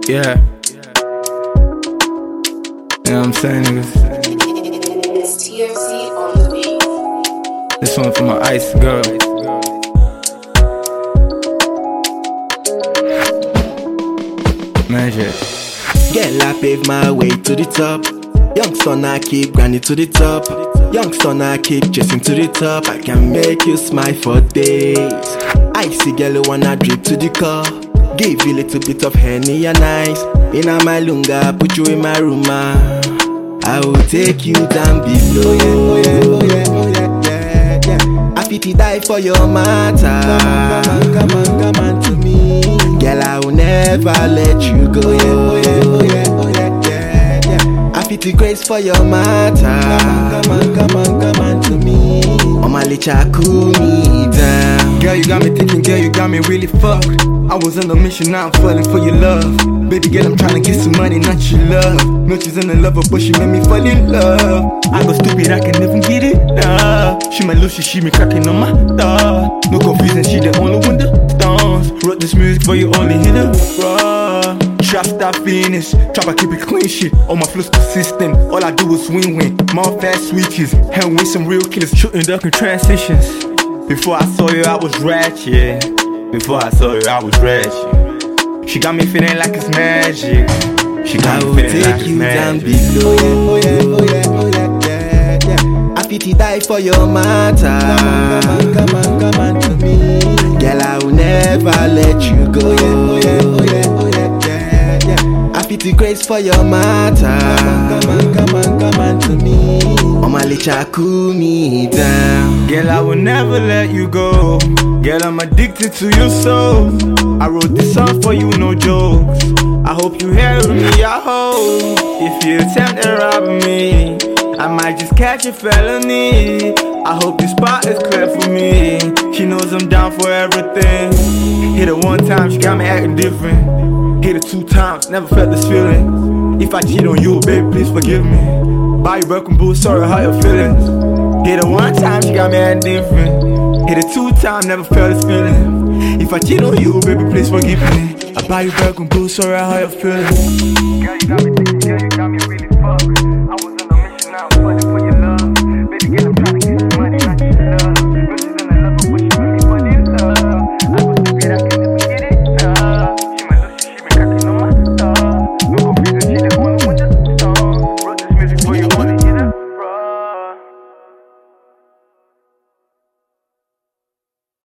Yeah. You know what I'm saying, niggas? It's TFC on the beat. This one for my ice girl. Magic. Girl, I pave my way to the top. Young son, I keep grinding to the top. Young son, I keep chasing to the top. I can make you smile for days. Icy girl, you wanna drip to the car. Give you a little bit of Henny and ice. In my lunga, put you in my room. I will take you down below. Oh yeah, oh yeah, oh yeah, yeah, yeah. I fit to die for your matter. Come on to me. Girl, I will never let you go. Oh yeah, oh yeah, oh yeah, oh yeah, yeah, yeah. I fit to grace for your matter. Come on to me. Oh my licha, cool me down. Girl, you got me thinking, girl, you got me really fucked. I was on a mission, now I'm falling for your love. Baby girl, I'm trying to get some money, not your love. No, she's in a lover, but she made me fall in love. I go stupid, I can never get it. She my Lucy, she me cracking on my door. No confusion, she the only one the stones. Wrote this music for you, only hit it raw. Trap stop finish, trap I keep it clean shit. All my flows consistent, all I do is win-win. More fast switches, and with some real killers, shooting ducking transitions. Before I saw you, I was ratchet. Before I saw you, I was ratchet. She got me feeling like it's magic. She got me feeling like it's magic. Below. Oh yeah, oh yeah, oh yeah, yeah, yeah. I fit to die for your matter. Come on to me. Girl, I will never let you go. Oh yeah, oh yeah, oh yeah, oh yeah, yeah, yeah. I fit to grace for your matter. Come on to me. Oh my licha, cool me down. Girl, I will never let you go. Girl, I'm addicted to your soul. I wrote this song for you, no jokes. I hope you hear me, I hope. If you attempt to rob me, I might just catch a felony. I hope this spot is clear for me. She knows I'm down for everything. Hit her one time, she got me acting different. Hit her 2 times, never felt this feeling. If I cheat on you, baby, please forgive me. Buy you broken boo, sorry how your feelings. Hit her 1 time, she got me acting different. Hit it 2 times, never felt this feeling. If I cheat on you, baby, please forgive me. I buy you broken boo, sorry how your feelings. Girl, you got me